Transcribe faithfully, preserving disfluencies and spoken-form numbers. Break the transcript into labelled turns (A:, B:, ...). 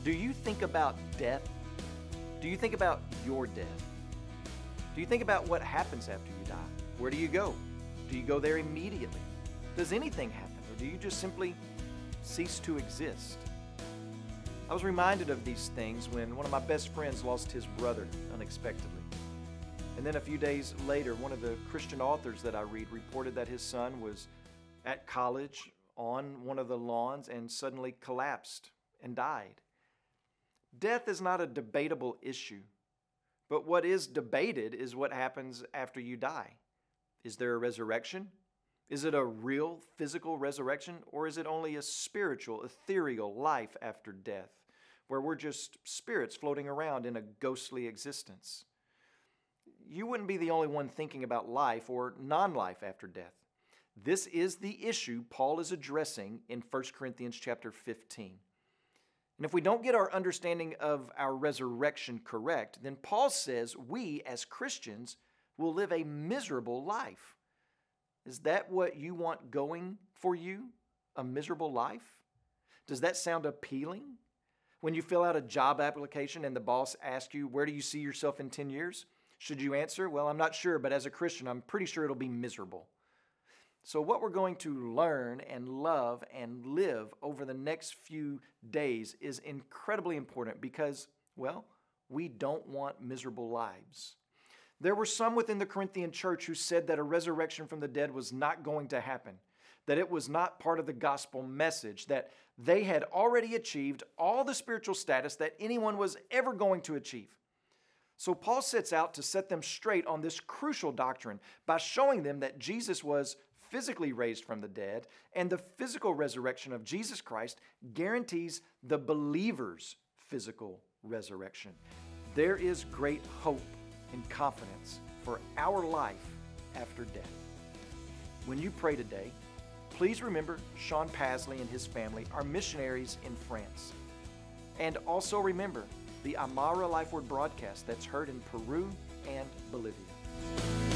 A: Do you think about death? Do you think about your death? Do you think about what happens after you die? Where do you go? Do you go there immediately? Does anything happen, or do you just simply cease to exist? I was reminded of these things when one of my best friends lost his brother unexpectedly. And then a few days later, one of the Christian authors that I read reported that his son was at college on one of the lawns and suddenly collapsed and died. Death is not a debatable issue, but what is debated is what happens after you die. Is there a resurrection? Is it a real physical resurrection, or is it only a spiritual, ethereal life after death, where we're just spirits floating around in a ghostly existence? You wouldn't be the only one thinking about life or non-life after death. This is the issue Paul is addressing in First Corinthians chapter fifteen. And if we don't get our understanding of our resurrection correct, then Paul says we as Christians will live a miserable life. Is that what you want going for you? A miserable life? Does that sound appealing? When you fill out a job application and the boss asks you, where do you see yourself in ten years? Should you answer, well, I'm not sure, but as a Christian, I'm pretty sure it'll be miserable. So what we're going to learn and love and live over the next few days is incredibly important because, well, we don't want miserable lives. There were some within the Corinthian church who said that a resurrection from the dead was not going to happen, that it was not part of the gospel message, that they had already achieved all the spiritual status that anyone was ever going to achieve. So Paul sets out to set them straight on this crucial doctrine by showing them that Jesus was physically raised from the dead, and the physical resurrection of Jesus Christ guarantees the believer's physical resurrection. There is great hope and confidence for our life after death. When you pray today, please remember Sean Pasley and his family are missionaries in France. And also remember the Amara Life Word broadcast that's heard in Peru and Bolivia.